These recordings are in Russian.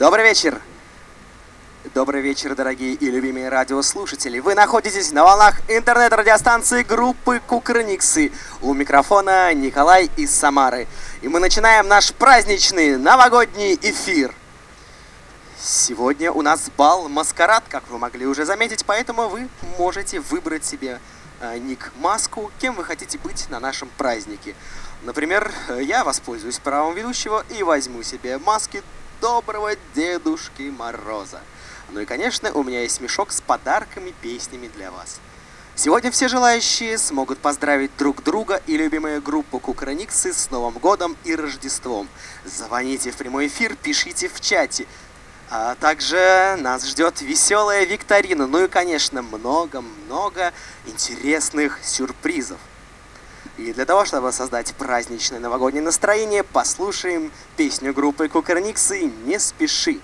Добрый вечер! Добрый вечер, дорогие и любимые радиослушатели. Вы находитесь на волнах интернет-радиостанции группы Кукрыниксы. У микрофона Николай из Самары. И мы начинаем наш праздничный новогодний эфир. Сегодня у нас бал «Маскарад», как вы могли уже заметить, поэтому вы можете выбрать себе ник-маску, кем вы хотите быть на нашем празднике. Например, я воспользуюсь правом ведущего и возьму себе маски доброго Дедушки Мороза. Ну и, конечно, у меня есть мешок с подарками, песнями для вас. Сегодня все желающие смогут поздравить друг друга и любимую группу Кукрыниксы с Новым годом и Рождеством. Звоните в прямой эфир, пишите в чате. А также нас ждет веселая викторина. Ну и, конечно, много-много интересных сюрпризов. И для того, чтобы создать праздничное новогоднее настроение, послушаем песню группы Кукрыниксы «Не спеши».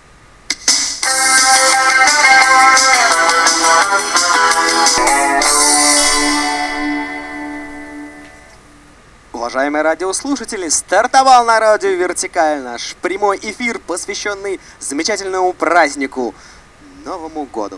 Уважаемые радиослушатели, стартовал на радио «Вертикаль» наш прямой эфир, посвященный замечательному празднику Новому году.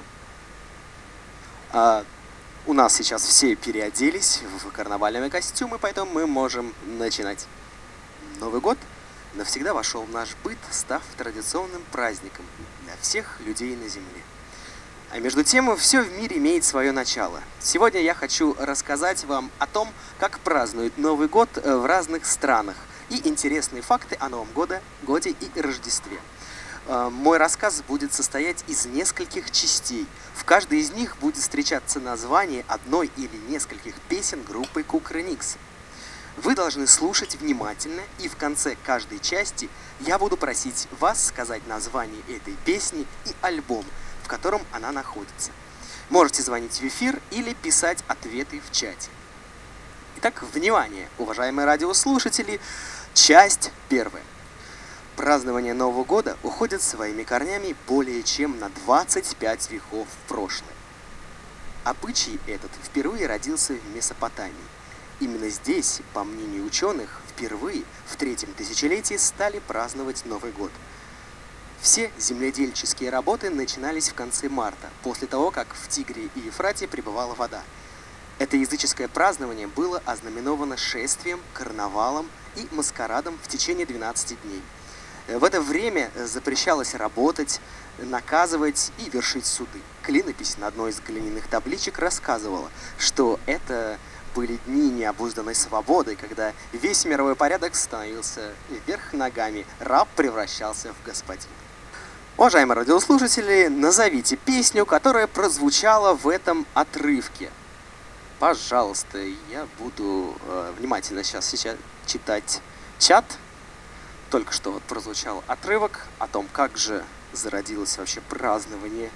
У нас сейчас все переоделись в карнавальные костюмы, поэтому мы можем начинать. Новый год навсегда вошел в наш быт, став традиционным праздником для всех людей на земле. А между тем, все в мире имеет свое начало. Сегодня я хочу рассказать вам о том, как празднуют Новый год в разных странах и интересные факты о Новом годе и Рождестве. Мой рассказ будет состоять из нескольких частей. В каждой из них будет встречаться название одной или нескольких песен группы Кукрыниксы. Вы должны слушать внимательно, и в конце каждой части я буду просить вас сказать название этой песни и альбом, в котором она находится. Можете звонить в эфир или писать ответы в чате. Итак, внимание, уважаемые радиослушатели, часть первая. Празднование Нового года уходит своими корнями более чем на 25 веков в прошлое. Обычай этот впервые родился в Месопотамии. Именно здесь, по мнению ученых, впервые в третьем тысячелетии стали праздновать Новый год. Все земледельческие работы начинались в конце марта, после того, как в Тигре и Ефрате прибывала вода. Это языческое празднование было ознаменовано шествием, карнавалом и маскарадом в течение 12 дней. В это время запрещалось работать, наказывать и вершить суды. Клинопись на одной из глиняных табличек рассказывала, что это были дни необузданной свободы, когда весь мировой порядок становился вверх ногами, раб превращался в господина. Уважаемые радиослушатели, назовите песню, которая прозвучала в этом отрывке. Пожалуйста, я буду внимательно сейчас читать чат. Только что вот прозвучал отрывок о том, как же зародилось вообще празднование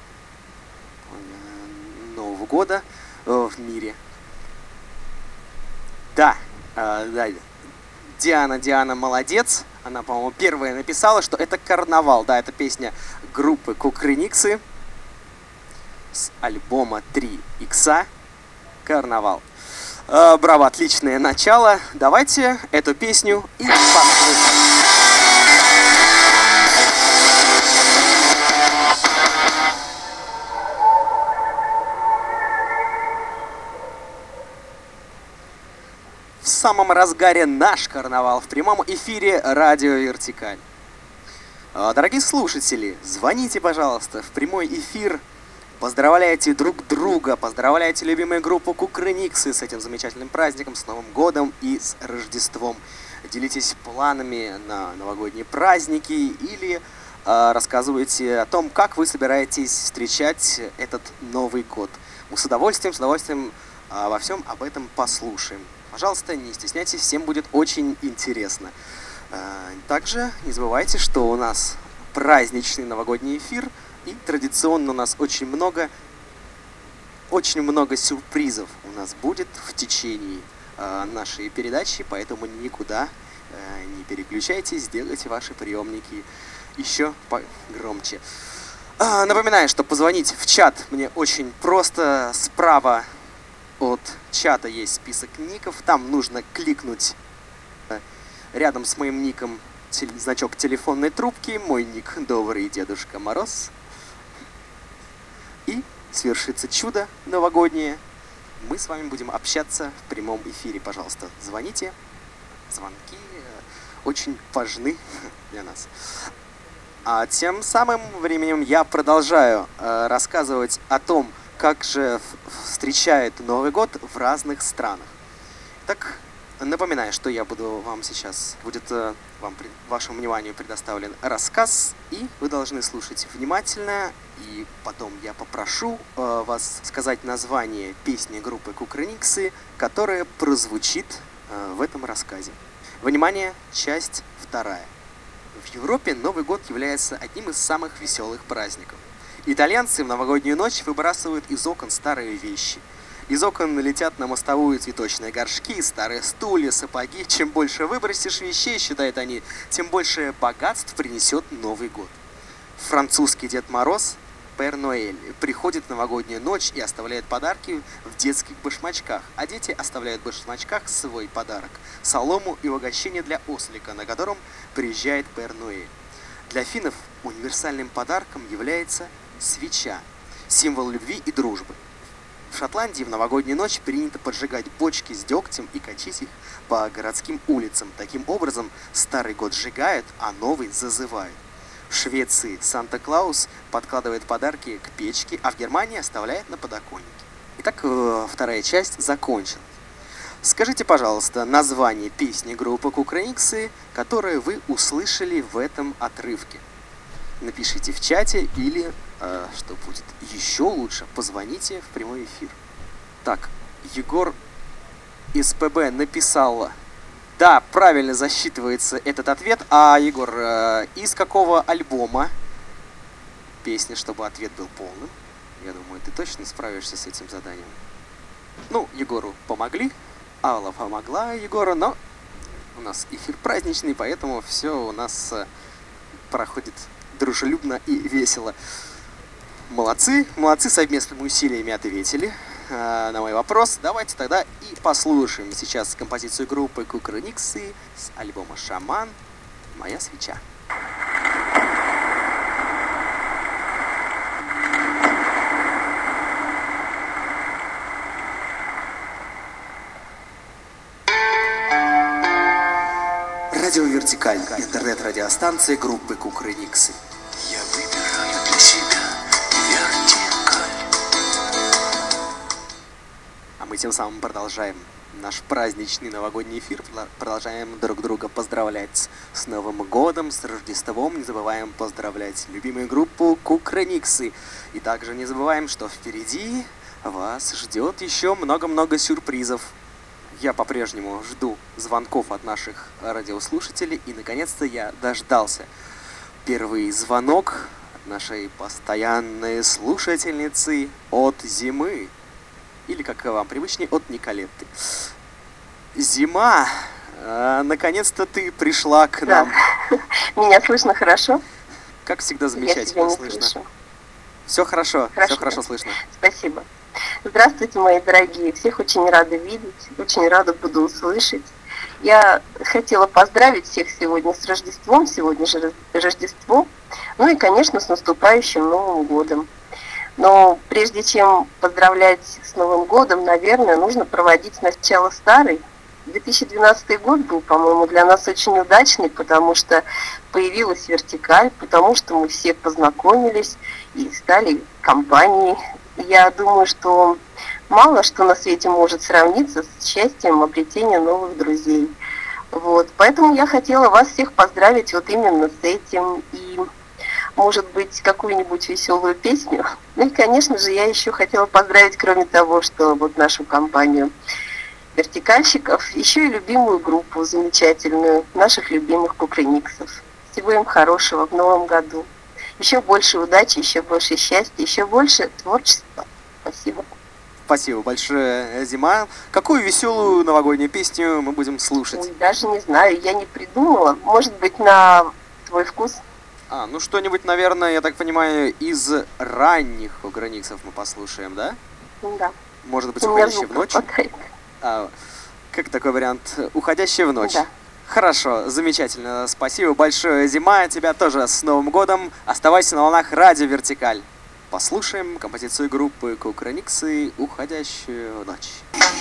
Нового года в мире. Да, Диана молодец. Она, по-моему, первая написала, что это карнавал. Да, это песня группы Кукрыниксы с альбома 3 икса «Карнавал». Браво, отличное начало. Давайте эту песню и послушаем. В самом разгаре наш карнавал в прямом эфире радио «Вертикаль». Дорогие слушатели, звоните, пожалуйста, в прямой эфир. Поздравляйте друг друга, поздравляйте любимую группу Кукрыниксы с этим замечательным праздником, с Новым годом и с Рождеством. Делитесь планами на новогодние праздники или рассказывайте о том, как вы собираетесь встречать этот Новый год. Мы с удовольствием во всем об этом послушаем. Пожалуйста, не стесняйтесь, всем будет очень интересно. Также не забывайте, что у нас праздничный новогодний эфир, и традиционно у нас очень много сюрпризов у нас будет в течение нашей передачи, поэтому никуда не переключайтесь, сделайте ваши приемники еще погромче. Напоминаю, что позвонить в чат мне очень просто. Справа от чата есть список ников. Там нужно кликнуть рядом с моим ником значок телефонной трубки, мой ник Добрый Дедушка Мороз. И свершится чудо новогоднее. Мы с вами будем общаться в прямом эфире. Пожалуйста, звоните. Звонки очень важны для нас. А тем самым временем я продолжаю рассказывать о том, как же встречают Новый год в разных странах. Так, напоминаю, что я буду вам сейчас, вашему вниманию предоставлен рассказ, и вы должны слушать внимательно, и потом я попрошу вас сказать название песни группы Кукрыниксы, которая прозвучит в этом рассказе. Внимание, часть 2. В Европе Новый год является одним из самых веселых праздников. Итальянцы в новогоднюю ночь выбрасывают из окон старые вещи. Из окон летят на мостовую цветочные горшки, старые стулья, сапоги. Чем больше выбросишь вещей, считают они, тем больше богатств принесет Новый год. Французский Дед Мороз, Пэр Ноэль, приходит в новогоднюю ночь и оставляет подарки в детских башмачках, а дети оставляют в башмачках свой подарок – солому и угощение для ослика, на котором приезжает Пэр Ноэль. Для финнов универсальным подарком является свеча – символ любви и дружбы. В Шотландии в новогоднюю ночь принято поджигать бочки с дегтем и качать их по городским улицам. Таким образом, старый год сжигают, а новый зазывают. В Швеции Санта-Клаус подкладывает подарки к печке, а в Германии оставляет на подоконнике. Итак, вторая часть закончена. Скажите, пожалуйста, название песни группы Кукрыниксы, которую вы услышали в этом отрывке. Напишите в чате или, что будет еще лучше, позвоните в прямой эфир. Так, Егор из ПБ написал... Да, правильно засчитывается этот ответ. А, Егор, из какого альбома песня, чтобы ответ был полным? Я думаю, ты точно справишься с этим заданием. Ну, Егору помогли, Алла помогла Егору, но у нас эфир праздничный, поэтому все у нас проходит дружелюбно и весело. Молодцы, совместными усилиями ответили на мой вопрос. Давайте тогда и послушаем сейчас композицию группы Кукрыниксы с альбома «Шаман. Моя свеча». Радио Вертикаль, интернет-радиостанция группы Кукрыниксы. Я выбираю для себя вертикаль. А мы тем самым продолжаем наш праздничный новогодний эфир, продолжаем друг друга поздравлять с Новым годом, с Рождеством, не забываем поздравлять любимую группу Кукрыниксы. И также не забываем, что впереди вас ждет еще много-много сюрпризов. Я по-прежнему жду звонков от наших радиослушателей, и наконец-то я дождался. Первый звонок от нашей постоянной слушательницы от Зимы. Или, как вам привычнее, от Николетты. Зима, наконец-то ты пришла к нам. Да. Меня слышно хорошо? Как всегда, замечательно слышно. Слышу. Все хорошо, все хорошо слышно. Спасибо. Здравствуйте, мои дорогие. Всех очень рада видеть, очень рада буду услышать. Я хотела поздравить всех сегодня с Рождеством, сегодня же Рождество, ну и, конечно, с наступающим Новым годом. Но прежде чем поздравлять с Новым годом, наверное, нужно проводить сначала старый. 2012 год был, по-моему, для нас очень удачный, потому что появилась вертикаль, потому что мы все познакомились и стали компанией. Я думаю, что мало что на свете может сравниться с счастьем обретения новых друзей. Вот. Поэтому я хотела вас всех поздравить вот именно с этим. И, может быть, какую-нибудь веселую песню. Ну и, конечно же, я еще хотела поздравить, кроме того, что вот нашу компанию вертикальщиков, еще и любимую группу замечательную, наших любимых Кукрыниксов. Всего им хорошего в новом году. Еще больше удачи, еще больше счастья, еще больше творчества. Спасибо. Спасибо большое, Зима. Какую веселую новогоднюю песню мы будем слушать? Ой, даже не знаю, я не придумала. Может быть, на твой вкус? Ну что-нибудь, наверное, я так понимаю, из ранних Кукрыниксов мы послушаем, да? Да. Может быть, «Уходящая в ночь»? Хватает. Как такой вариант? «Уходящая в ночь». Да. Хорошо, замечательно. Спасибо большое, Зима. Тебя тоже с Новым годом. Оставайся на волнах радио Вертикаль. Послушаем композицию группы Кукрыниксы «Уходящую ночь».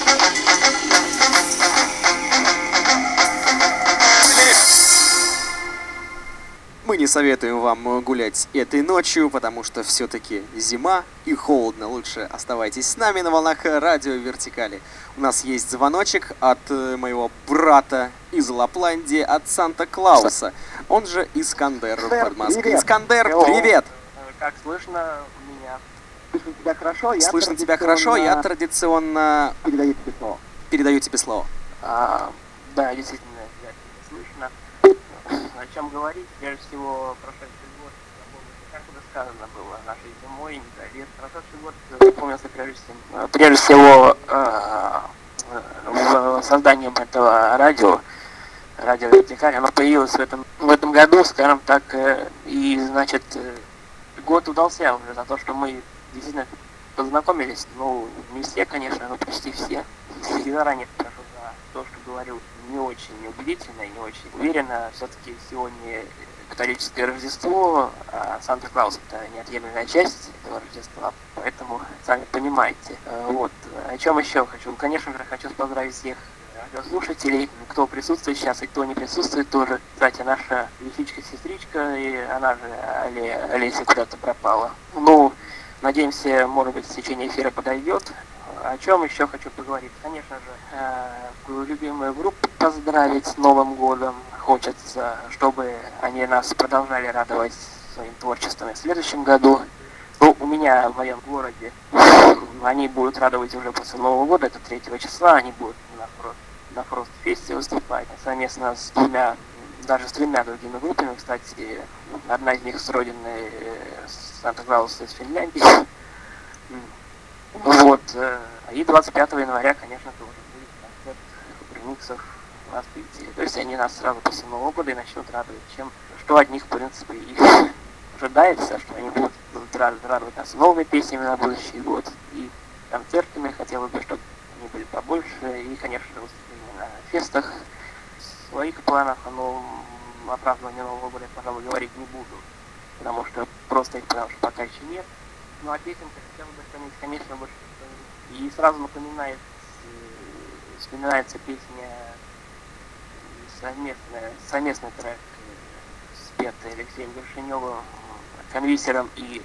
Мы не советуем вам гулять этой ночью, потому что все-таки зима и холодно. Лучше оставайтесь с нами на волнах радио Вертикали. У нас есть звоночек от моего брата из Лапландии, от Санта-Клауса. Он же Искандер под Москвой. Привет. Искандер, Hello. привет! Как слышно меня? Слышно тебя хорошо? Слышно тебя хорошо, я традиционно передаю тебе слово. передаю тебе слово. Да, действительно, тебя слышно. О чем говорить? Прежде всего, прошедший год, как уже сказано было, нашей зимой, не лет. Прошедший год запомнился прежде всего созданием этого радио Вертикаль. Оно появилось в этом году, скажем так, и, значит, год удался уже за то, что мы действительно познакомились. Ну, не все, конечно, но почти все. И заранее прошу за то, что говорил не очень убедительно и не очень уверенно. Все-таки сегодня католическое Рождество, а Санта-Клаус — это неотъемлемая часть этого Рождества, поэтому сами понимаете. Вот. О чем еще хочу? Конечно же, хочу поздравить всех радиослушателей, кто присутствует сейчас и кто не присутствует тоже. Кстати, наша лисичка-сестричка, и она же Олеся куда-то пропала. Ну, надеемся, может быть, в течение эфира подойдет. О чем еще хочу поговорить? Конечно же, любимую группу поздравить с Новым годом. Хочется, чтобы они нас продолжали радовать своим творчеством и в следующем году. Ну, у меня в моем городе они будут радовать уже после Нового года, это 3 числа, они будут на Фрост-фесте выступать совместно с даже с 3 другими группами. Кстати, одна из них с родины Санта-Клауса из Финляндии. Вот. И 25 января, конечно, тоже будет концерт Кукрыниксов в Москве. То есть они нас сразу после Нового года и начнут радовать, что от них, в принципе, и ожидается, что они будут радовать нас новыми песнями на будущий год и концертами. Хотелось бы, чтобы они были побольше. И, конечно, выступления на фестах. Своих планах о новом оправдывании Нового года, пожалуй, говорить не буду, потому что просто их пока еще нет. Ну а песенка хотелось бы что-нибудь, конечно, больше. И сразу вспоминается песня, совместный трек, спетый Алексеем Вершиневым, Конвисером и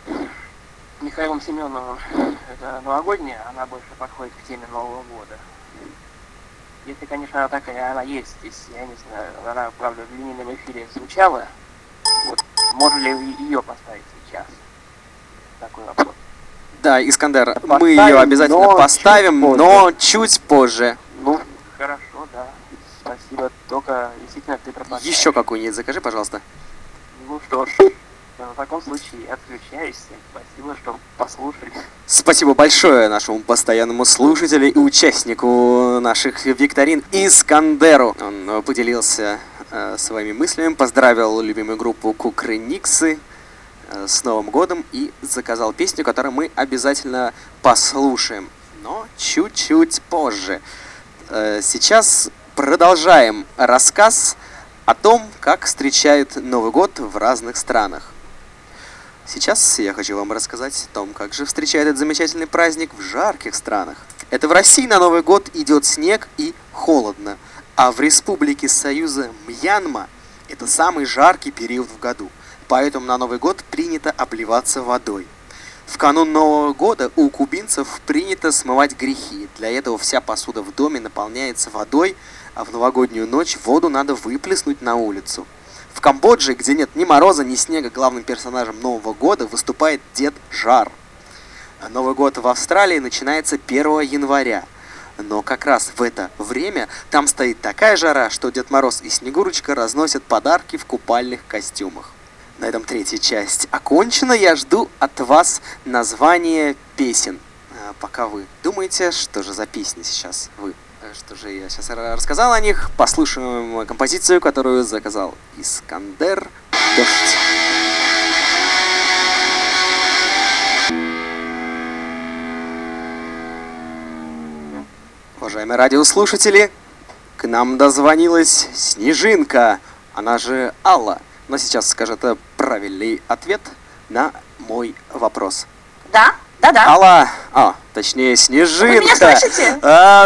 Михаилом Семеновым. Это новогодняя, она больше подходит к теме Нового года. Если, конечно, она есть здесь, я не знаю, она, правда, в линейном эфире звучала. Вот, можно ли ее поставить сейчас? Такой вопрос. Да, Искандер, Поставим, мы ее обязательно но поставим, чуть но чуть позже. Ну, хорошо, да. Спасибо. Только действительно ты пропадаешь. Еще какую-нибудь закажи, пожалуйста. Ну что ж, в таком случае я отключаюсь. Всем спасибо, что послушали. Спасибо большое нашему постоянному слушателю и участнику наших викторин Искандеру. Он поделился своими мыслями, поздравил любимую группу Кукрыниксы с Новым годом и заказал песню, которую мы обязательно послушаем, но чуть-чуть позже. Сейчас продолжаем рассказ о том, как встречают Новый год в разных странах. Сейчас я хочу вам рассказать о том, как же встречают этот замечательный праздник в жарких странах. Это в России на Новый год идет снег и холодно, а в Республике Союза Мьянма это самый жаркий период в году. Поэтому на Новый год принято обливаться водой. В канун Нового года у кубинцев принято смывать грехи. Для этого вся посуда в доме наполняется водой, а в новогоднюю ночь воду надо выплеснуть на улицу. В Камбодже, где нет ни мороза, ни снега, главным персонажем Нового года выступает Дед Жар. Новый год в Австралии начинается 1 января. Но как раз в это время там стоит такая жара, что Дед Мороз и Снегурочка разносят подарки в купальных костюмах. На этом 3-я часть окончена. Я жду от вас название песен. Пока вы думаете, что же за песни сейчас что же я сейчас рассказал о них, послушаем композицию, которую заказал Искандер. «Дождь». Уважаемые радиослушатели, К нам дозвонилась Снежинка, она же Алла. Но сейчас скажет правильный ответ на мой вопрос. Да? Да-да. Алла, точнее Снежинка. Вы меня слышите?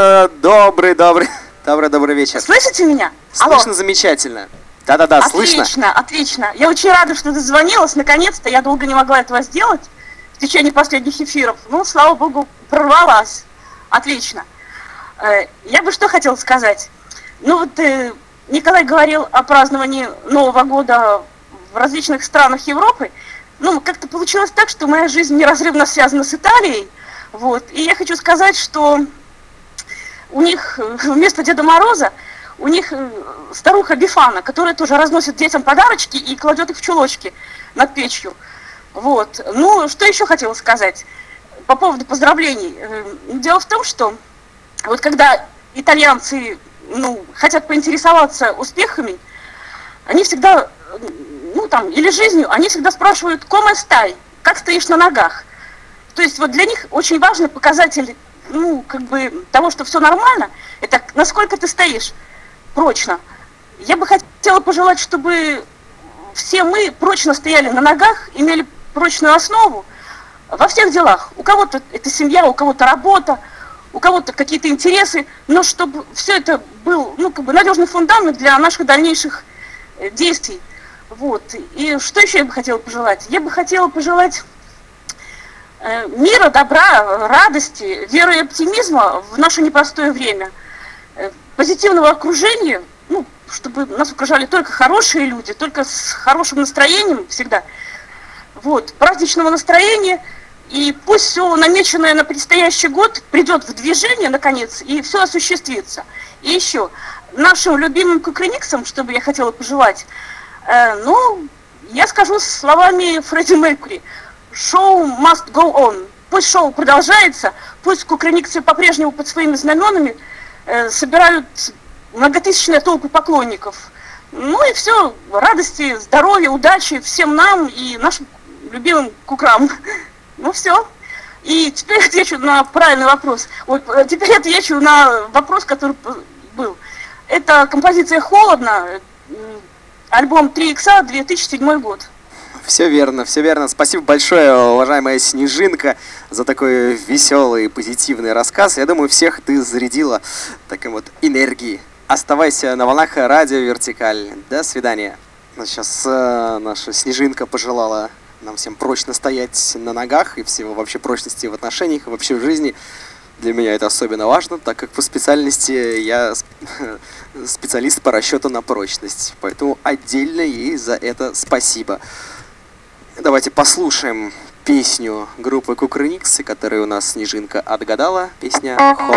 Добрый вечер. Слышите меня? Слышно Алло. замечательно. Да, слышно. Отлично. Я очень рада, что дозвонилась. Наконец-то я долго не могла этого сделать в течение последних эфиров. Ну, слава богу, прорвалась. Отлично. Я бы что хотела сказать. Ну вот Николай говорил о праздновании Нового года в различных странах Европы. Ну, как-то получилось так, что моя жизнь неразрывно связана с Италией. Вот. И я хочу сказать, что у них вместо Деда Мороза у них старуха Бифана, которая тоже разносит детям подарочки и кладет их в чулочки над печью. Вот. Ну, что еще хотела сказать по поводу поздравлений. Дело в том, что вот когда итальянцы хотят поинтересоваться успехами, они всегда, или жизнью, они всегда спрашивают «Come stai?» «Как стоишь на ногах?» То есть вот для них очень важный показатель, того, что все нормально, это насколько ты стоишь прочно. Я бы хотела пожелать, чтобы все мы прочно стояли на ногах, имели прочную основу во всех делах. У кого-то это семья, у кого-то работа, у кого-то какие-то интересы, но чтобы все это был, надежный фундамент для наших дальнейших действий. Вот. И что еще я бы хотела пожелать? Я бы хотела пожелать мира, добра, радости, веры и оптимизма в наше непростое время, позитивного окружения, чтобы нас окружали только хорошие люди, только с хорошим настроением всегда. Вот. Праздничного настроения. И пусть все намеченное на предстоящий год придет в движение, наконец, и все осуществится. И еще, нашим любимым кукрыниксам, что бы я хотела пожелать, я скажу словами Фредди Меркьюри: «Show must go on». Пусть шоу продолжается, пусть кукрыниксы по-прежнему под своими знаменами собирают многотысячные толпы поклонников. Ну и все, радости, здоровья, удачи всем нам и нашим любимым кукрам. Ну все. И теперь отвечу на правильный вопрос. Теперь отвечу на вопрос, который был. Это композиция «Холодно», альбом 3 икса, 2007 год. Все верно. Спасибо большое, уважаемая Снежинка, за такой веселый, позитивный рассказ. Я думаю, всех ты зарядила такой вот энергией. Оставайся на волнах радио Вертикаль. До свидания. Сейчас наша Снежинка пожелала нам всем прочно стоять на ногах и всего вообще прочности в отношениях и вообще в жизни. Для меня это особенно важно, так как по специальности я специалист по расчету на прочность. Поэтому отдельно ей за это спасибо. Давайте послушаем песню группы Кукрыниксы, которую у нас Снежинка отгадала. Песня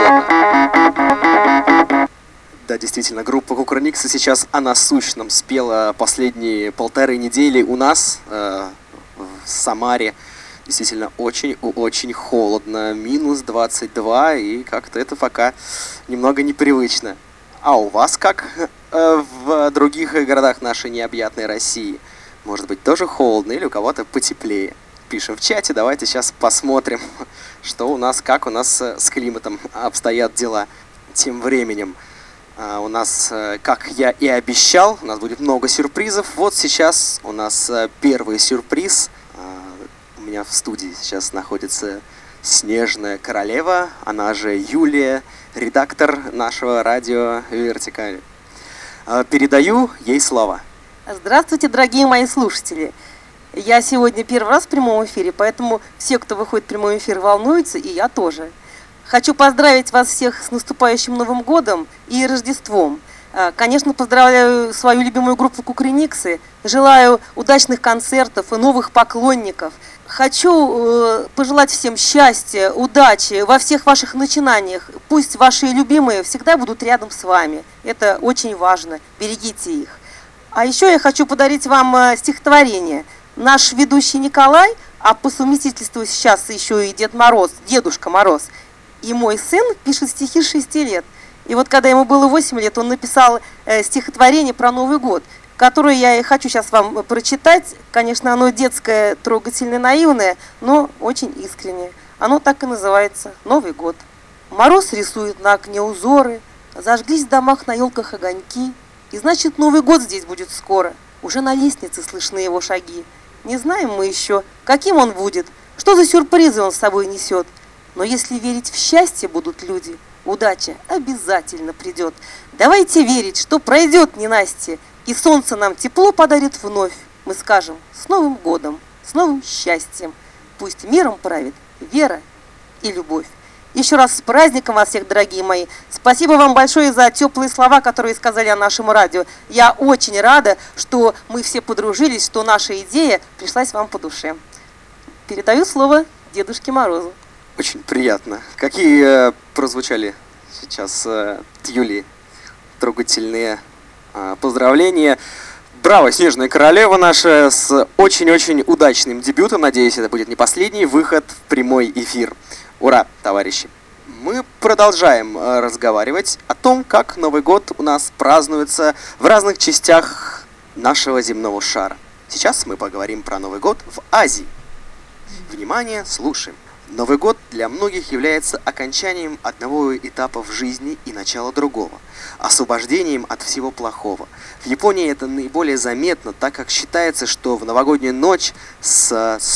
«Холодно». Да, действительно, группа Кукрыниксы сейчас о насущном спела последние 1,5 недели у нас в Самаре. Действительно, очень холодно. Минус 22, и как-то это пока немного непривычно. А у вас как в других городах нашей необъятной России? Может быть, тоже холодно или у кого-то потеплее? Пишем в чате, давайте сейчас посмотрим, что у нас, как у нас с климатом обстоят дела тем временем. У нас, как я и обещал, у нас будет много сюрпризов. Вот сейчас у нас первый сюрприз. У меня в студии сейчас находится Снежная Королева, она же Юлия, редактор нашего радио Вертикаль. Передаю ей слово. Здравствуйте, дорогие мои слушатели. Я сегодня первый раз в прямом эфире, поэтому все, кто выходит в прямой эфир, волнуются, и я тоже. Хочу поздравить вас всех с наступающим Новым годом и Рождеством. Конечно, поздравляю свою любимую группу Кукрыниксы, желаю удачных концертов и новых поклонников. Хочу пожелать всем счастья, удачи во всех ваших начинаниях. Пусть ваши любимые всегда будут рядом с вами. Это очень важно. Берегите их. А еще я хочу подарить вам стихотворение. Наш ведущий Николай, а по совместительству сейчас еще и Дед Мороз, Дедушка Мороз, и мой сын пишет стихи с 6 лет. И вот когда ему было 8 лет, он написал стихотворение про Новый год, которое я и хочу сейчас вам прочитать. Конечно, оно детское, трогательное, наивное, но очень искреннее. Оно так и называется «Новый год». Мороз рисует на окне узоры, Зажглись в домах на елках огоньки, и значит, Новый год здесь будет скоро. Уже на лестнице слышны его шаги. Не знаем мы еще, каким он будет, что за сюрпризы он с собой несет. Но если верить в счастье будут люди, удача обязательно придет. Давайте верить, что пройдет ненастье, и солнце нам тепло подарит вновь. Мы скажем: с Новым годом, с новым счастьем. Пусть миром правит вера и любовь. Еще раз с праздником вас всех, дорогие мои. Спасибо вам большое за теплые слова, которые сказали о нашем радио. Я очень рада, что мы все подружились, что наша идея пришлась вам по душе. Передаю слово Дедушке Морозу. Очень приятно. Какие прозвучали сейчас от Юлии трогательные поздравления. Браво, Снежная Королева наша, с очень-очень удачным дебютом. Надеюсь, это будет не последний выход в прямой эфир. Ура, товарищи! Мы продолжаем разговаривать о том, как Новый год у нас празднуется в разных частях нашего земного шара. Сейчас мы поговорим про Новый год в Азии. Внимание, слушаем. Новый год для многих является окончанием одного этапа в жизни и начало другого, освобождением от всего плохого. В Японии это наиболее заметно, так как считается, что в новогоднюю ночь с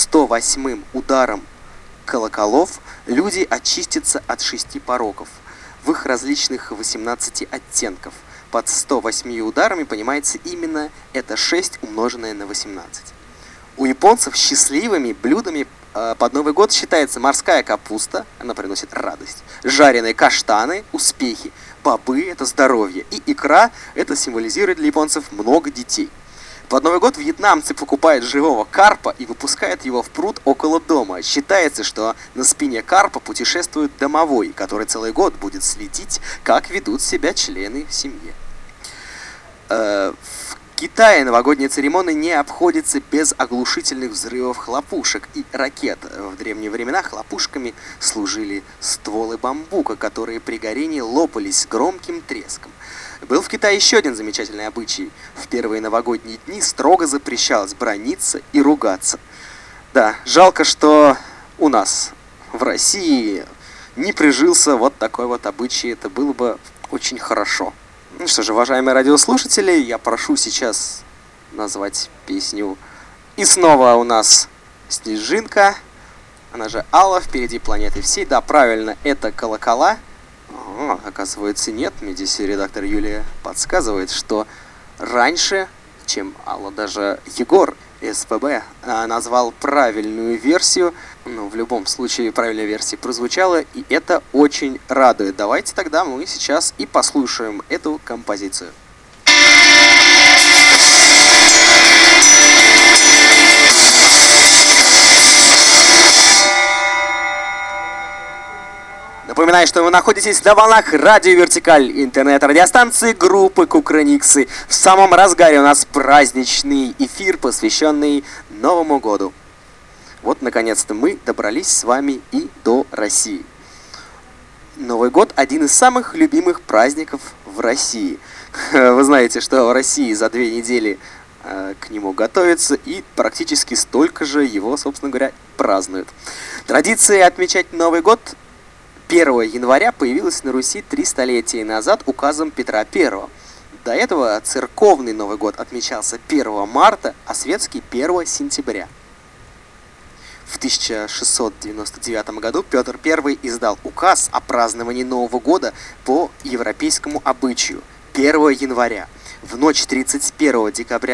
108-м ударом колоколов люди очистятся от 6 пороков, в их различных 18 оттенков. Под 108 ударами понимается именно это 6 умноженное на 18. У японцев счастливыми блюдами под Новый год считается морская капуста, она приносит радость, жареные каштаны, успехи, бобы – это здоровье, и икра – это символизирует для японцев много детей. Под Новый год вьетнамцы покупают живого карпа и выпускают его в пруд около дома. Считается, что на спине карпа путешествует домовой, который целый год будет следить, как ведут себя члены в семье. В Китае новогодние церемонии не обходятся без оглушительных взрывов хлопушек и ракет. В древние времена хлопушками служили стволы бамбука, которые при горении лопались с громким треском. Был в Китае еще один замечательный обычай. В первые новогодние дни строго запрещалось браниться и ругаться. Да, жалко, что у нас в России не прижился вот такой вот обычай. Это было бы очень хорошо. Ну что же, уважаемые радиослушатели, я прошу сейчас назвать песню. И снова у нас Снежинка, она же Алла, впереди планеты всей. Да, правильно, это колокола. Оказывается, нет. Мне здесь редактор Юлия подсказывает, что раньше, чем Алла, даже Егор СПБ назвал правильную версию. Ну, в любом случае, правильная версия прозвучала, и это очень радует. Давайте тогда мы сейчас и послушаем эту композицию. Напоминаю, что вы находитесь на волнах Радио Вертикаль, интернет-радиостанции группы Кукрыниксы. В самом разгаре у нас праздничный эфир, посвященный Новому году. Вот, наконец-то, мы добрались с вами и до России. Новый год – один из самых любимых праздников в России. Вы знаете, что в России за 2 недели к нему готовятся, и практически столько же его, собственно говоря, празднуют. Традиция отмечать Новый год 1 января появилась на Руси 3 столетия назад указом Петра I. До этого церковный Новый год отмечался 1 марта, а светский 1 сентября. В 1699 году Петр I издал указ о праздновании Нового года по европейскому обычаю 1 января. В ночь 31 декабря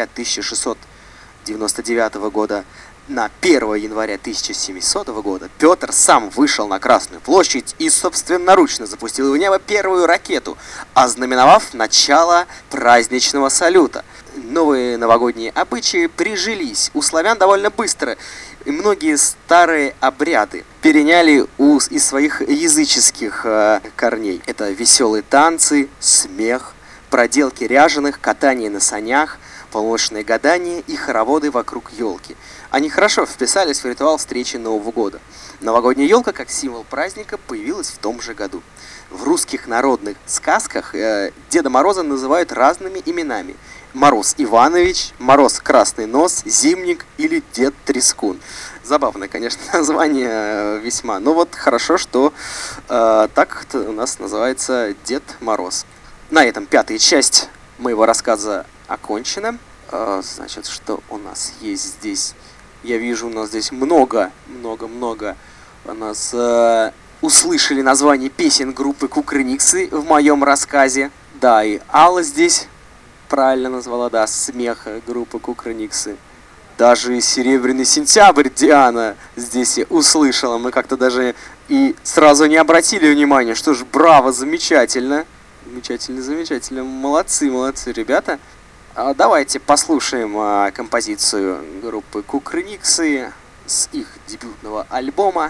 1699 года на 1 января 1700 года Петр сам вышел на Красную площадь и собственноручно запустил в небо первую ракету, ознаменовав начало праздничного салюта. Новые новогодние обычаи прижились у славян довольно быстро, и многие старые обряды переняли из своих языческих корней. Это веселые танцы, смех, проделки ряженых, катание на санях, полночные гадания и хороводы вокруг елки. Они хорошо вписались в ритуал встречи Нового года. Новогодняя елка, как символ праздника, появилась в том же году. В русских народных сказках Деда Мороза называют разными именами. Мороз Иванович, Мороз Красный Нос, Зимник или Дед Трескун. Забавное, конечно, название весьма. Но вот хорошо, что так у нас называется Дед Мороз. На этом 5-я часть моего рассказа окончена. Значит, что у нас есть здесь? Я вижу, у нас здесь много. У нас услышали название песен группы Кукрыниксы в моем рассказе. Да, и Алла здесь правильно назвала, да, смех группы Кукрыниксы. Даже «Серебряный сентябрь» Диана здесь услышала. Мы как-то даже и сразу не обратили внимания. Что ж, браво, замечательно. Замечательно. Молодцы, ребята. Давайте послушаем композицию группы Кукрыниксы с их дебютного альбома.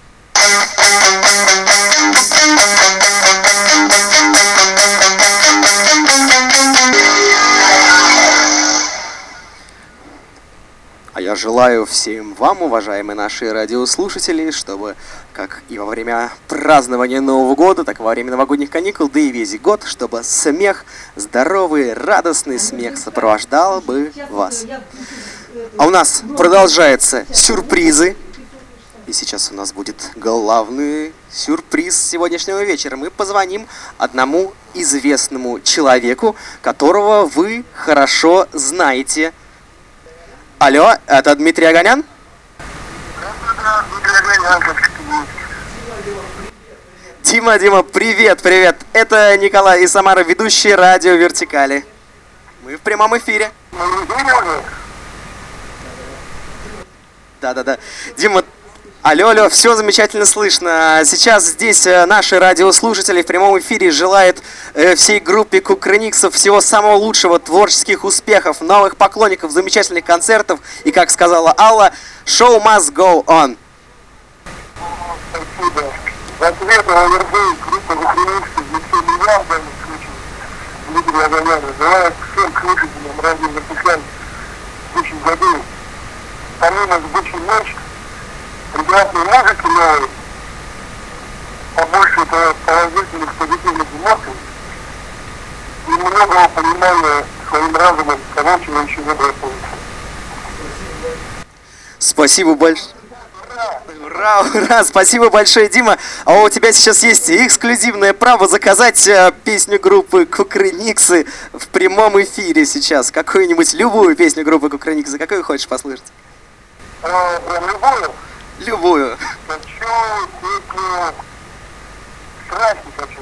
А я желаю всем вам, уважаемые наши радиослушатели, чтобы, как и во время празднования Нового года, так и во время новогодних каникул, да и весь год, чтобы смех, здоровый, радостный смех сопровождал бы вас. А у нас продолжаются сюрпризы. И сейчас у нас будет главный сюрприз сегодняшнего вечера. Мы позвоним одному известному человеку, которого вы хорошо знаете. Алло, это Дмитрий Оганян? Дима, привет. Это Николай из Самары, ведущий радио Вертикали. Мы в прямом эфире. Да. Дима, алло, все замечательно слышно. Сейчас здесь наши радиослушатели в прямом эфире желают всей группе Кукрыниксов всего самого лучшего, творческих успехов, новых поклонников, замечательных концертов. И, как сказала Алла, show must go on. Спасибо. В ответ на ОРБ группа Кукрыниксов за все миллиарды Дмитрия Оганяна желает всем слушателям радио Вертикаль в будущем году, помимо сбычи ночи, прекрасной музыки новой, побольше положительных, позитивных эмоций и многого понимания своим разумом того, чего еще не было. Спасибо большое. Ура! Спасибо большое, Дима. А у тебя сейчас есть эксклюзивное право заказать песню группы Кукрыниксы в прямом эфире сейчас. Какую-нибудь, любую песню группы Кукрыниксы. Какую хочешь послушать? Прям любую? Любую. Хочу песню «Страхи» хочу.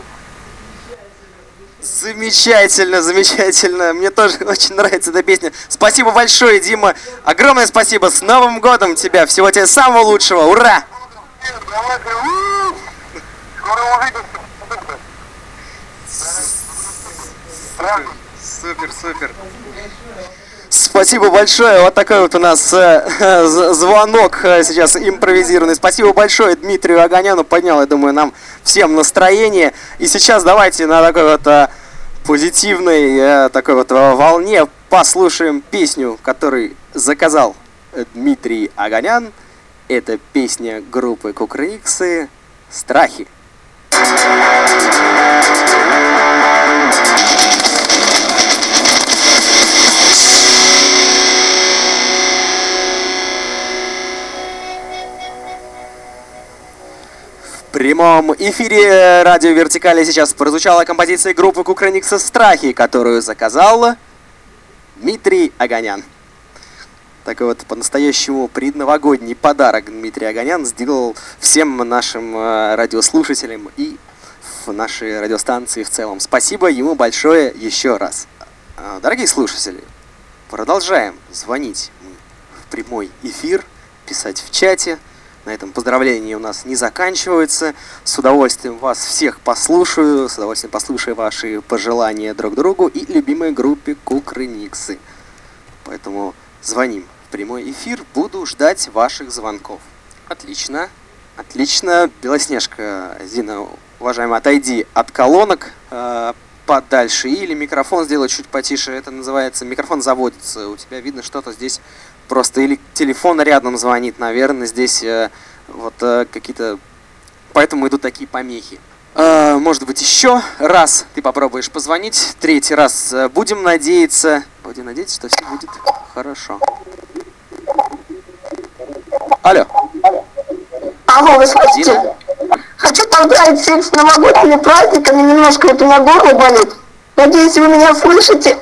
Замечательно. Мне тоже очень нравится эта песня. Спасибо большое, Дима. Огромное спасибо. С Новым годом тебя. Всего тебе самого лучшего. Ура! Скоро увидимся. Супер. Спасибо большое. Вот такой вот у нас звонок сейчас импровизированный. Спасибо большое Дмитрию Оганяну. Поднял, я думаю, нам всем настроение. И сейчас давайте на такой вот позитивной такой вот волне послушаем песню, которую заказал Дмитрий Оганян. Это песня группы Кукрыниксы «Страхи». В прямом эфире радио Вертикали сейчас прозвучала композиция группы Кукрыниксы «Страхи», которую заказал Дмитрий Оганян. Такой вот по-настоящему предновогодний подарок Дмитрий Оганян сделал всем нашим радиослушателям и в нашей радиостанции в целом. Спасибо ему большое еще раз. Дорогие слушатели, продолжаем звонить в прямой эфир, писать в чате. На этом поздравления у нас не заканчиваются. С удовольствием вас всех послушаю, с удовольствием послушаю ваши пожелания друг другу и любимой группе Кукрыниксы. Поэтому звоним в прямой эфир, буду ждать ваших звонков. Отлично. Белоснежка, Зина, уважаемая, отойди от колонок подальше или микрофон сделай чуть потише. Это называется, микрофон заводится. У тебя видно что-то здесь. Просто или телефон рядом звонит, наверное, здесь вот какие-то... Поэтому идут такие помехи. Может быть, еще раз ты попробуешь позвонить. 3-й раз. Будем надеяться, что все будет хорошо. Алло. Алло, вы слышите? Хочу поздравить всех с новогодними праздниками. Немножко вот у меня горло болит. Надеюсь, вы меня слышите.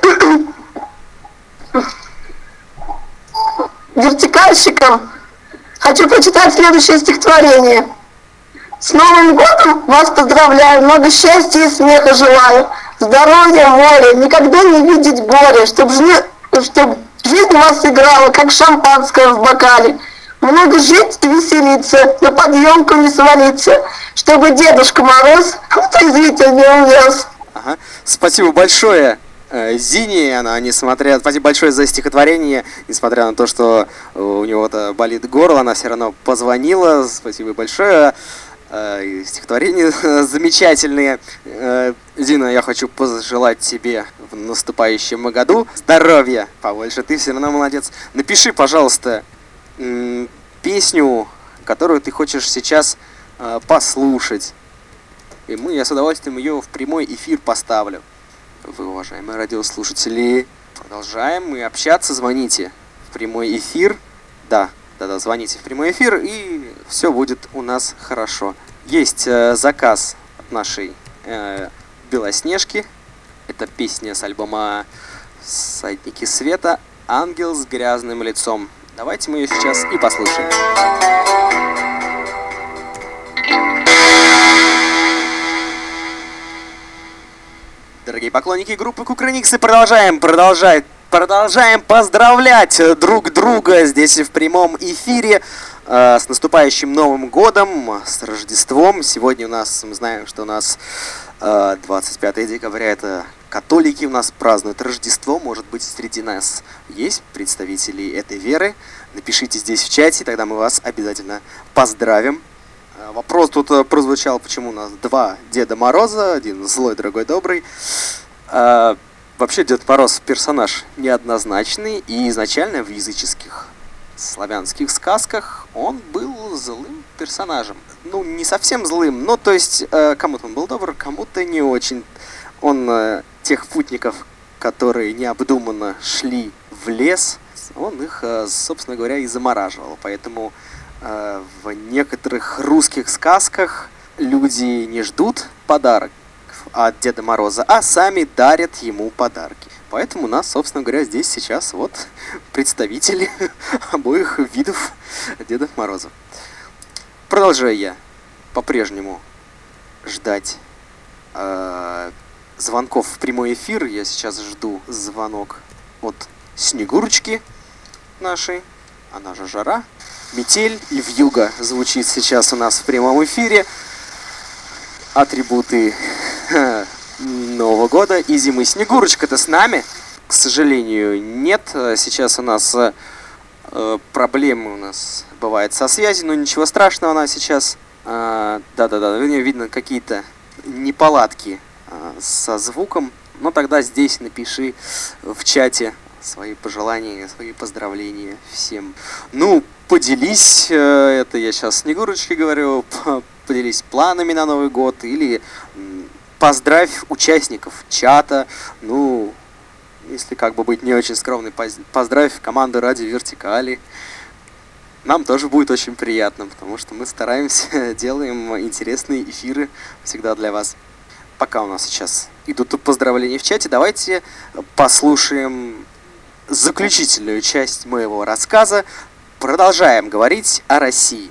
Вертикальщикам хочу прочитать следующее стихотворение. С Новым годом вас поздравляю, много счастья и смеха желаю, здоровья, моря, никогда не видеть горя, чтоб жизнь у вас играла, как шампанское в бокале. Много жить и веселиться, на подъемку не свалиться, чтобы Дедушка Мороз отрезвитель не увез. Ага. Спасибо большое Зине, спасибо большое за стихотворение, несмотря на то, что у него-то болит горло, она все равно позвонила, спасибо большое. Стихотворения замечательные. Зина, я хочу пожелать тебе в наступающем году здоровья побольше, ты все равно молодец. Напиши, пожалуйста, песню, которую ты хочешь сейчас послушать. И я с удовольствием ее в прямой эфир поставлю. Вы, уважаемые радиослушатели, продолжаем мы общаться, звоните в прямой эфир. Да, звоните в прямой эфир, и все будет у нас хорошо. Есть заказ от нашей Белоснежки. Это песня с альбома «Всадники света», «Ангел с грязным лицом». Давайте мы ее сейчас и послушаем. Дорогие поклонники группы Кукрыниксы, продолжаем поздравлять друг друга здесь в прямом эфире с наступающим Новым годом, с Рождеством. Сегодня мы знаем, что у нас 25 декабря, это католики у нас празднуют Рождество. Может быть, среди нас есть представители этой веры. Напишите здесь в чате, тогда мы вас обязательно поздравим. Вопрос тут прозвучал, почему у нас два Деда Мороза, один злой, другой добрый. Вообще Дед Мороз персонаж неоднозначный, и изначально в языческих славянских сказках он был злым персонажем. Ну, не совсем злым, но то есть кому-то он был добр, кому-то не очень. Он тех путников, которые необдуманно шли в лес, он их, собственно говоря, и замораживал. Поэтому в некоторых русских сказках люди не ждут подарок от Деда Мороза, а сами дарят ему подарки. Поэтому у нас, собственно говоря, здесь сейчас вот представители обоих видов Дедов Морозов. Продолжаю я по-прежнему ждать звонков в прямой эфир. Я сейчас жду звонок от Снегурочки нашей, она же Жара. Метель и вьюга звучит сейчас у нас в прямом эфире. Атрибуты Нового года и зимы. Снегурочка-то с нами? К сожалению, нет. Сейчас у нас проблемы у нас бывает со связью, но ничего страшного, она сейчас... Да-да-да, видно какие-то неполадки со звуком. Но тогда здесь напиши в чате свои пожелания, свои поздравления всем. Ну, поделись, это я сейчас Снегурочке говорю, поделись планами на Новый год или поздравь участников чата. Ну, если как бы быть не очень скромной, поздравь команду Радио Вертикали. Нам тоже будет очень приятно, потому что мы стараемся, делаем интересные эфиры всегда для вас. Пока у нас сейчас идут поздравления в чате, давайте послушаем заключительную часть моего рассказа. Продолжаем говорить о России.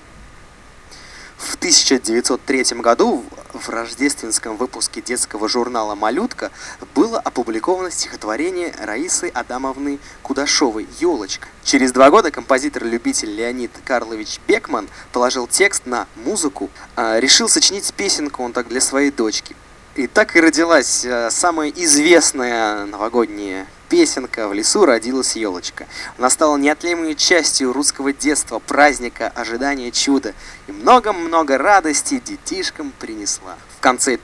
В 1903 году в рождественском выпуске детского журнала «Малютка» было опубликовано стихотворение Раисы Адамовны Кудашовой «Елочка». Через 2 года композитор-любитель Леонид Карлович Бекман положил текст на музыку, решил сочинить песенку он так для своей дочки. И так и родилась самая известная новогодняя песенка «В лесу родилась елочка». Она стала неотъемлемой частью русского детства, праздника, ожидания чуда. И много-много радости детишкам принесла. В конце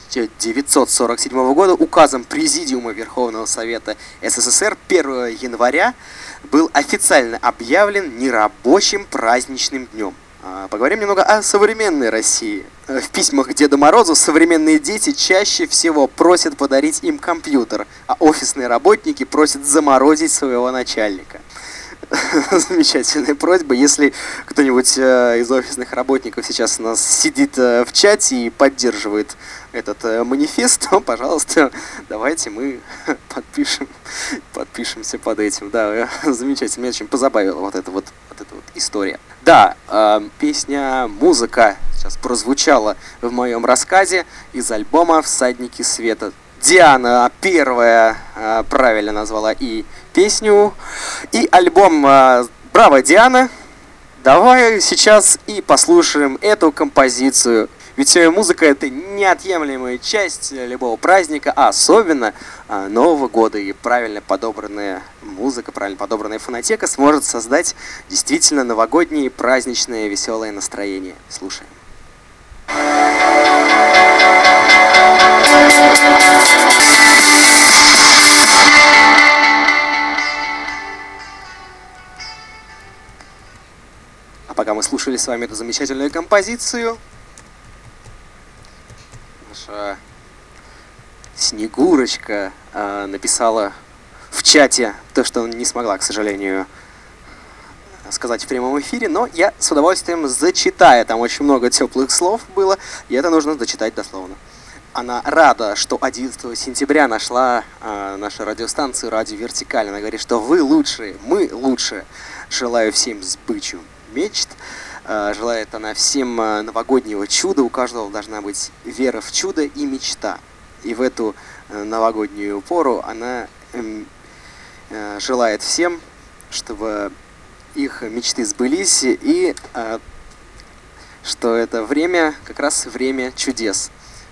1947 года указом Президиума Верховного Совета СССР 1 января был официально объявлен нерабочим праздничным днем. Поговорим немного о современной России. В письмах к Деду Морозу современные дети чаще всего просят подарить им компьютер, а офисные работники просят заморозить своего начальника. замечательная просьба. Если кто-нибудь из офисных работников сейчас у нас сидит в чате и поддерживает этот манифест, то, пожалуйста, давайте мы подпишемся под этим. Да, замечательно. Меня очень позабавила вот эта вот история. Да, песня «Музыка» сейчас прозвучала в моем рассказе из альбома «Всадники света». Диана первая правильно назвала и песню, и альбом. Браво, Диана! Давай сейчас и послушаем эту композицию. Ведь музыка — это неотъемлемая часть любого праздника, а особенно Нового года. И правильно подобранная музыка, правильно подобранная фонотека сможет создать действительно новогоднее, праздничное, веселое настроение. Слушаем. А пока мы слушали с вами эту замечательную композицию, наша Снегурочка написала в чате то, что не смогла, к сожалению, сказать в прямом эфире, но я с удовольствием зачитаю. Там очень много теплых слов было, и это нужно зачитать дословно. Она рада, что 11 сентября нашла нашу радиостанцию «Радио Вертикаль». Она говорит, что вы лучшие, мы лучшие. Желаю всем сбычу мечт. Желает она всем новогоднего чуда. У каждого должна быть вера в чудо и мечта. И в эту новогоднюю пору она желает всем, чтобы их мечты сбылись, и что это время, как раз время чудес.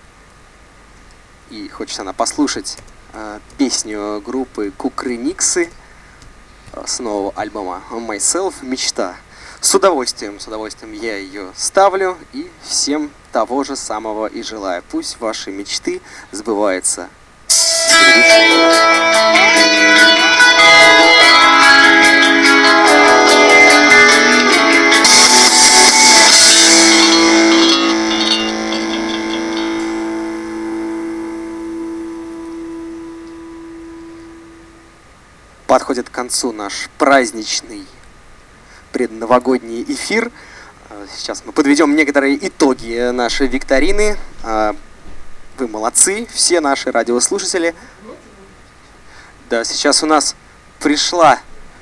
И хочет она послушать песню группы Кукрыниксы с нового альбома «Myself. Мечта». С удовольствием я ее ставлю и всем того же самого и желаю. Пусть ваши мечты сбываются. Подходит к концу наш праздничный предновогодний эфир. Сейчас мы подведем некоторые итоги нашей викторины. Вы молодцы, все наши радиослушатели. Да, сейчас у нас пришла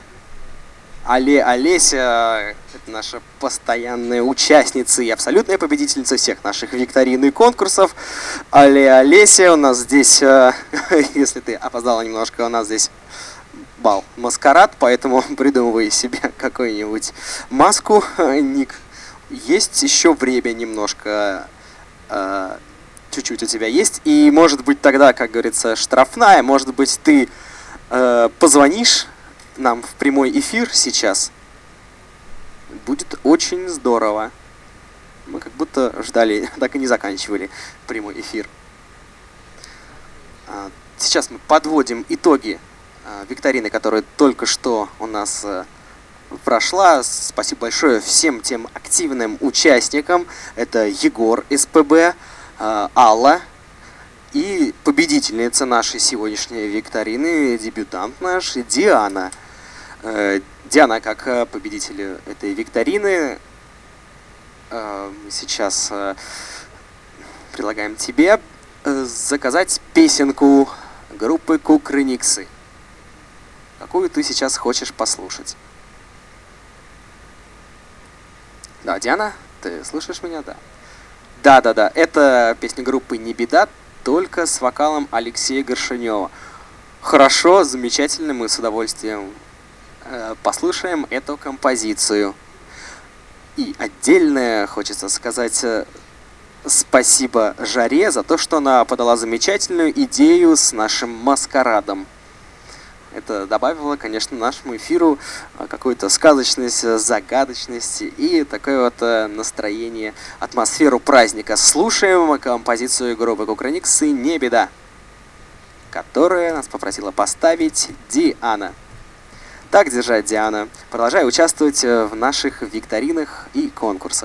Олеся, это наша постоянная участница и абсолютная победительница всех наших викторин и конкурсов. Олеся, у нас здесь, если ты опоздала немножко, у нас здесь бал маскарад, поэтому придумывай себе какую-нибудь маску, ник. Есть еще время немножко, чуть-чуть у тебя есть, и может быть тогда, как говорится, штрафная, может быть ты позвонишь нам в прямой эфир сейчас. Будет очень здорово. Мы как будто ждали, так и не заканчивали прямой эфир. Сейчас мы подводим итоги викторины, которая только что у нас прошла. Спасибо большое всем тем активным участникам. Это Егор СПБ, Алла и победительница нашей сегодняшней викторины, дебютант наш Диана. Диана, как победитель этой викторины, мы сейчас предлагаем тебе заказать песенку группы Кукрыниксы. Какую ты сейчас хочешь послушать? Да, Диана, ты слышишь меня? Да. Да. Это песня группы «Не беда», только с вокалом Алексея Горшинева. Хорошо, замечательно, мы с удовольствием послушаем эту композицию. И отдельное хочется сказать спасибо Жаре за то, что она подала замечательную идею с нашим маскарадом. Это добавило, конечно, нашему эфиру какую-то сказочность, загадочность и такое вот настроение, атмосферу праздника. Слушаем композицию группы Кукрыниксы «Не беда», которая нас попросила поставить Диана. Так держать, Диана. Продолжай участвовать в наших викторинах и конкурсах.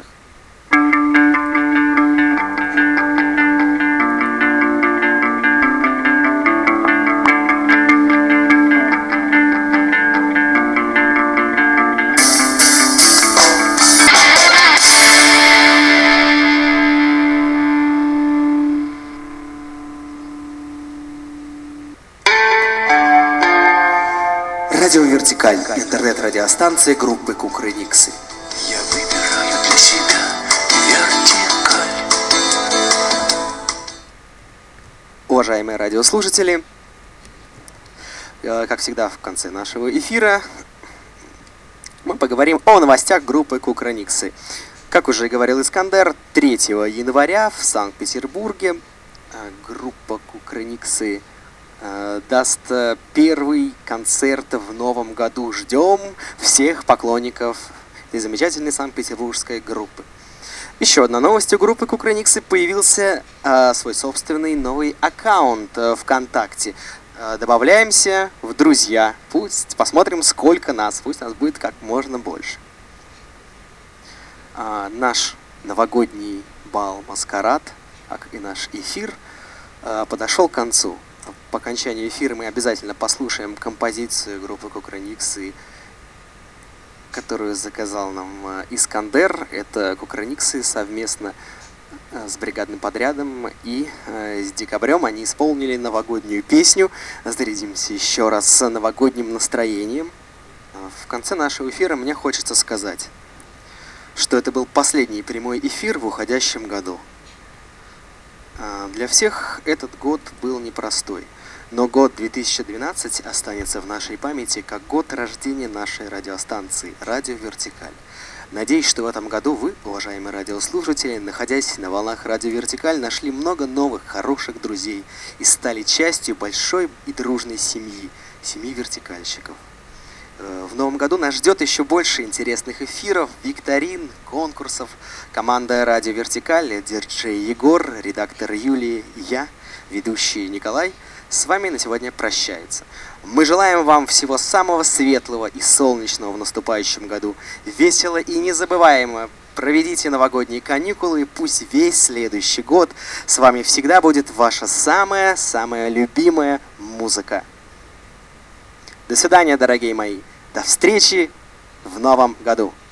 радиостанция группы Кукрыниксы. Я выбираю для себя вертикаль. Уважаемые радиослушатели, как всегда в конце нашего эфира мы поговорим о новостях группы Кукрыниксы. Как уже говорил Искандер, 3 января в Санкт-Петербурге группа Кукрыниксы даст первый концерт в новом году. Ждем всех поклонников этой замечательной санкт-петербургской группы. Еще одна новость: у группы Кукрыниксы появился свой собственный новый аккаунт ВКонтакте. Добавляемся в друзья. Пусть посмотрим, сколько нас. Пусть нас будет как можно больше. Наш новогодний бал «Маскарад», как и наш эфир, подошел к концу. По окончании эфира мы обязательно послушаем композицию группы Кукрыниксы, которую заказал нам Искандер. Это Кукрыниксы совместно с бригадным подрядом, и с декабрем они исполнили новогоднюю песню. Зарядимся еще раз с новогодним настроением. В конце нашего эфира мне хочется сказать, что это был последний прямой эфир в уходящем году. Для всех этот год был непростой, но год 2012 останется в нашей памяти как год рождения нашей радиостанции «Радио Вертикаль». Надеюсь, что в этом году вы, уважаемые радиослушатели, находясь на волнах «Радио Вертикаль», нашли много новых, хороших друзей и стали частью большой и дружной семьи вертикальщиков. В новом году нас ждет еще больше интересных эфиров, викторин, конкурсов. Команда «Радио Вертикаль», диджей Егор, редактор Юлия и я, ведущий Николай, с вами на сегодня прощается. Мы желаем вам всего самого светлого и солнечного в наступающем году. Весело и незабываемо проведите новогодние каникулы, и пусть весь следующий год с вами всегда будет ваша самая любимая музыка. До свидания, дорогие мои. До встречи в новом году.